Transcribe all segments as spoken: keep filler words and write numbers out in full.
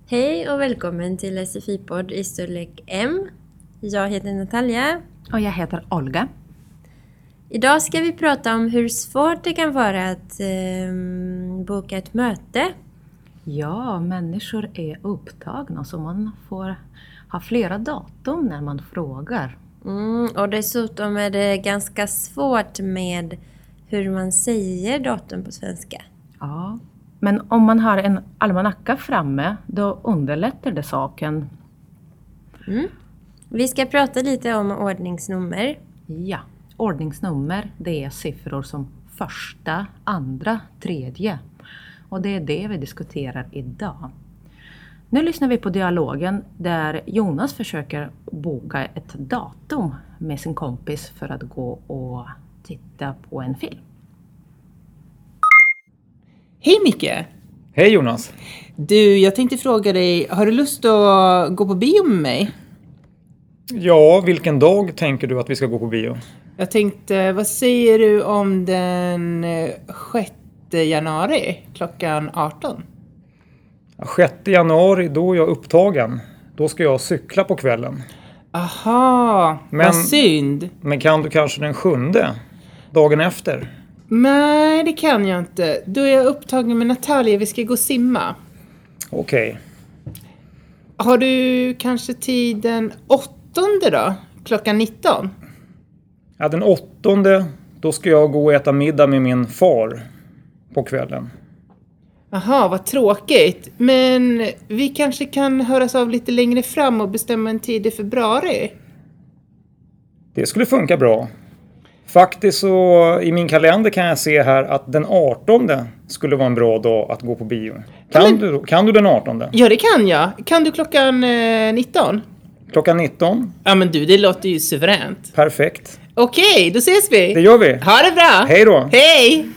Hej och välkommen till S F I-podd i storlek M. Jag heter Natalia. Och jag heter Olga. Idag ska vi prata om hur svårt det kan vara att eh, boka ett möte. Ja, människor är upptagna så man får ha flera datum när man frågar. Mm, och dessutom är det ganska svårt med hur man säger datum på svenska. Ja, men om man har en almanacka framme då underlättar det saken. Mm. Vi ska prata lite om ordningsnummer. Ja, ordningsnummer det är siffror som första, andra, tredje. Och det är det vi diskuterar idag. Nu lyssnar vi på dialogen där Jonas försöker boka ett datum med sin kompis för att gå och titta på en film. Hej Micke! Hej Jonas! Du, jag tänkte fråga dig, har du lust att gå på bio med mig? Ja, vilken dag tänker du att vi ska gå på bio? Jag tänkte, vad säger du om den sjätte januari klockan arton? sjätte januari, då är jag upptagen. Då ska jag cykla på kvällen. Aha, Men- vad synd. Men kan du kanske den sjunde? Dagen efter? Nej, det kan jag inte. Då är jag upptagen med Natalia, vi ska gå och simma. Okej. Har du kanske tiden åttonde då? Klockan nitton? Ja, den åttonde, då ska jag gå och äta middag med min far på kvällen. Aha, vad tråkigt. Men vi kanske kan höras av lite längre fram och bestämma en tid i februari. Det skulle funka bra. Faktiskt så i min kalender kan jag se här att den artonde skulle vara en bra dag att gå på bio. Kan, men- du, kan du den artonde? Ja, det kan jag. Kan du klockan eh, nitton? Klockan nitton? Ja, men du, det låter ju suveränt. Perfekt. Okej, då ses vi. Det gör vi. Ha det bra. Hej då. Hej!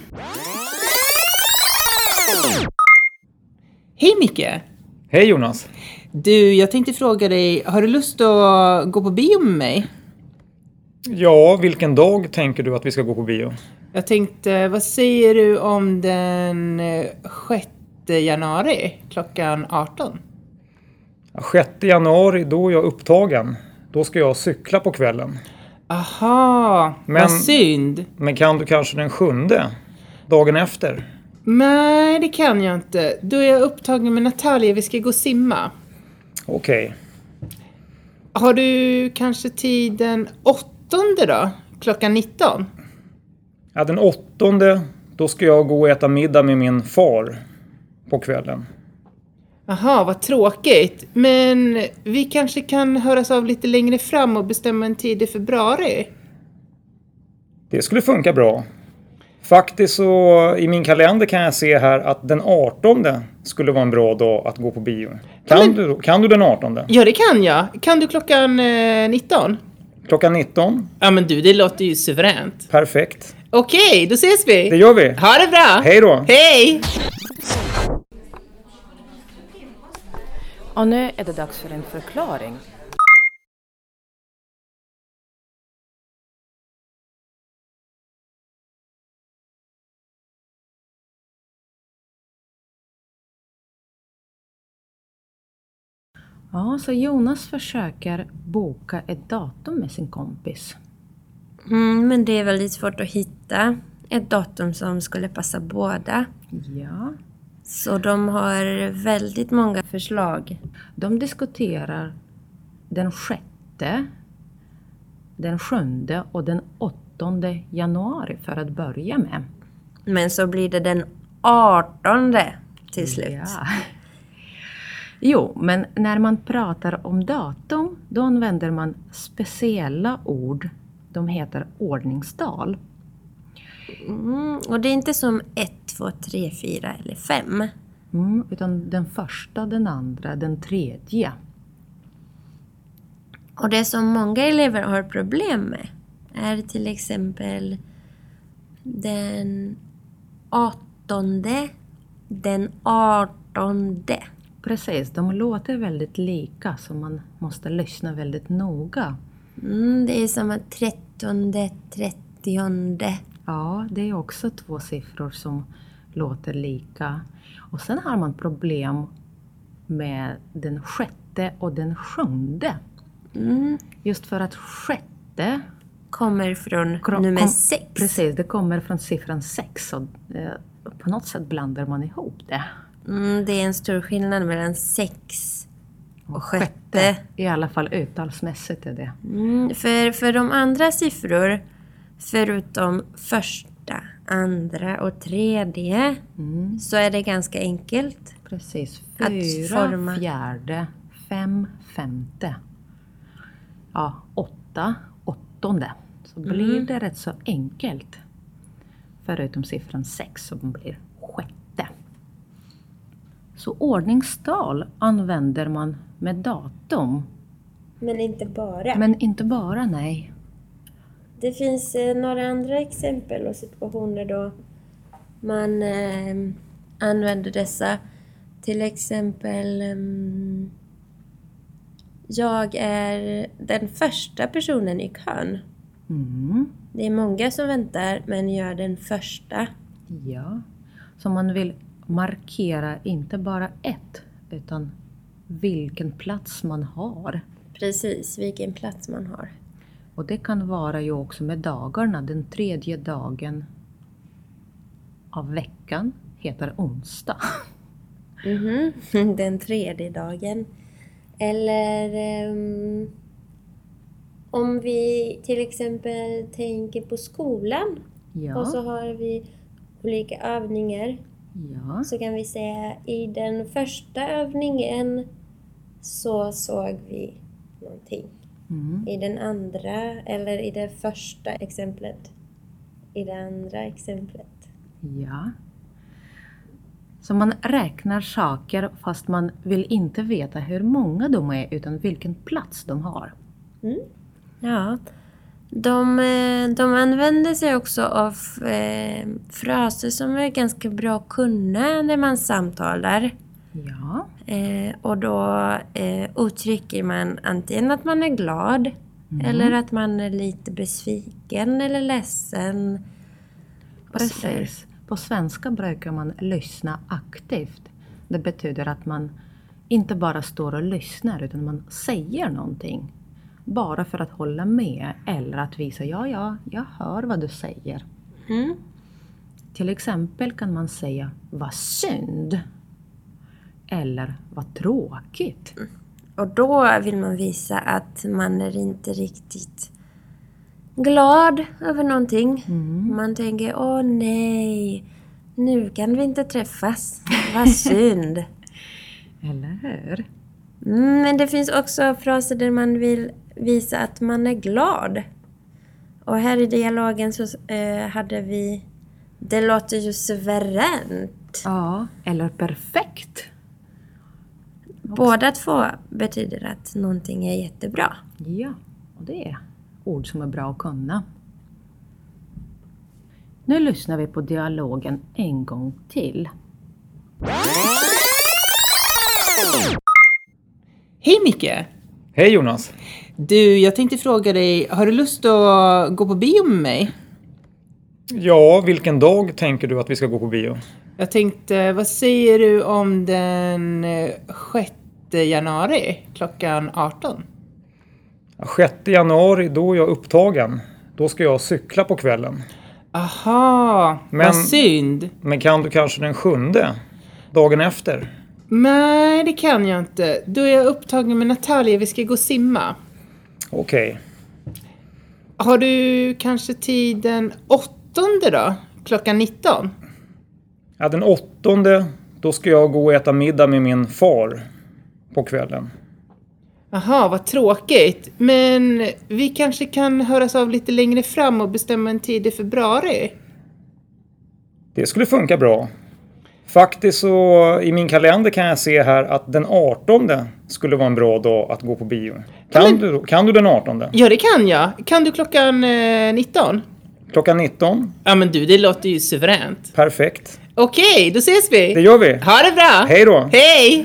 Hej Micke! Hej Jonas! Du, jag tänkte fråga dig, har du lust att gå på bio med mig? Ja, vilken dag tänker du att vi ska gå på bio? Jag tänkte, vad säger du om den eh, sjätte januari klockan arton? sjätte januari, då är jag upptagen. Då ska jag cykla på kvällen. Aha, Men- vad synd. Men kan du kanske den sjunde? Dagen efter? Nej, det kan jag inte. Då är jag upptagen med Natalia, vi ska gå och simma. Okej. Har du kanske tiden åttonde då? Klockan nitton? Ja, den åttonde, då ska jag gå och äta middag med min far på kvällen. Aha, vad tråkigt. Men vi kanske kan höras av lite längre fram och bestämma en tid i februari. Det skulle funka bra. Faktiskt så i min kalender kan jag se här att den artonde skulle vara en bra dag att gå på bio. Kan, men- du, kan du den artonde? Ja, det kan jag. Kan du klockan eh, nitton? Klockan nitton? Ja, men du, det låter ju suveränt. Perfekt. Okej, då ses vi. Det gör vi. Ha det bra. Hej då. Hej! Och nu är det dags för en förklaring. Ja, så Jonas försöker boka ett datum med sin kompis. Mm, men det är väldigt svårt att hitta ett datum som skulle passa båda. Ja, Så de har väldigt många förslag. de diskuterar den sjätte, den sjunde och den åttonde januari för att börja med. Men så blir det den artonde till slut. Ja. Jo, men när man pratar om datum, då använder man speciella ord. De heter ordningstal. Mm, och det är inte som ett, två, tre, fyra eller fem. Mm, utan den första, den andra, den tredje. Och det som många elever har problem med är till exempel den åttonde, den artonde. Precis, de låter väldigt lika så man måste lyssna väldigt noga. Mm, det är som att trettonde, trettionde. Ja, det är också två siffror som låter lika. Och sen har man problem med den sjätte och den sjunde. Mm. Just för att sjätte Kommer från Kom- nummer kom- sex. Precis, det kommer från siffran sex. Och, eh, på något sätt blandar man ihop det. Mm, det är en stor skillnad mellan sex och sjätte. I alla fall uttalsmässigt är det. Mm, för, för de andra siffror, förutom första, andra och tredje, Mm. så är det ganska enkelt. Precis. Att Fyra, forma. fjärde, fem, femte. Ja, åtta, åttonde. Så blir det rätt så enkelt. Förutom siffran sex som blir sjätte. Så ordningstal använder man med datum. Men inte bara. Men inte bara, nej. Det finns eh, några andra exempel och situationer då man eh, använder dessa. Till exempel, ehm, jag är den första personen i kön. Mm. Det är många som väntar, men jag är den första. Ja. Så man vill markera inte bara ett, utan vilken plats man har. Precis, vilken plats man har. Och det kan vara ju också med dagarna. Den tredje dagen av veckan heter onsdag. Mhm, den tredje dagen. Eller ehm, om vi till exempel tänker på skolan. Och så Ja, har vi olika övningar. ja, Så kan vi säga i den första övningen så såg vi någonting. mm. I den andra, eller i det första exemplet. I det andra exemplet. ja. Så man räknar saker fast man vill inte veta hur många de är utan vilken plats de har. Mm. Ja. De, eh, de använder sig också av eh, fraser som är ganska bra att kunna när man samtalar. Ja, Eh, och då eh, uttrycker man antingen att man är glad eller att man är lite besviken eller ledsen. Och sådär. precis. På svenska brukar man lyssna aktivt. Det betyder att man inte bara står och lyssnar utan man säger någonting. Bara för att hålla med eller att visa ja, ja, jag hör vad du säger. Mm. Till exempel kan man säga vad synd. Eller vad tråkigt. Och då vill man visa att man är inte riktigt glad över någonting. Man tänker, åh nej, nu kan vi inte träffas. Vad synd. Eller hur? Mm, men det finns också fraser där man vill visa att man är glad. Och här i dialogen så eh, hade vi, det låter ju suveränt. Ja, eller perfekt. Båda två betyder att någonting är jättebra. Ja, och det är ord som är bra att kunna. Nu lyssnar vi på dialogen en gång till. Hej Micke! Hej Jonas! Du, jag tänkte fråga dig, har du lust att gå på bio med mig? Ja, vilken dag tänker du att vi ska gå på bio? Jag tänkte, vad säger du om den eh, sjätte januari klockan arton? sjätte januari, då är jag upptagen. Då ska jag cykla på kvällen. Aha, Men- vad synd. Men kan du kanske den sjunde? Dagen efter? Nej, det kan jag inte. Då är jag upptagen med Natalia, vi ska gå och simma. Okej. Har du kanske tiden åttonde då? Klockan nitton? Ja, den åttonde, då ska jag gå och äta middag med min far på kvällen. Aha, vad tråkigt. Men vi kanske kan höras av lite längre fram och bestämma en tid i februari. Det skulle funka bra. Faktiskt så i min kalender kan jag se här att den artonde skulle vara en bra dag att gå på bio. Kan, men- du, kan du den artonde? Ja, det kan jag. Kan du klockan eh, nitton? Klockan nitton? Ja, men du, det låter ju suveränt. Perfekt. Okej, då ses vi. Det gör vi. Ha det bra. Hej då! Hej!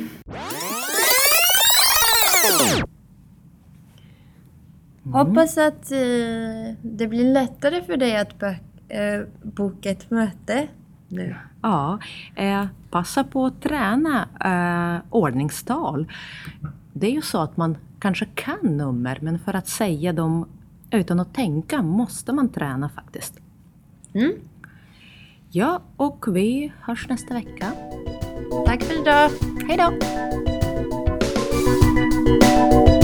Hoppas att eh, det blir lättare för dig att bö- eh, boka ett möte nu. Ja, eh, passa på att träna eh, ordningstal. Det är ju så att man kanske kan nummer, men för att säga dem utan att tänka måste man träna faktiskt. Mm. Ja, och vi hörs nästa vecka. Tack för idag. Hej då!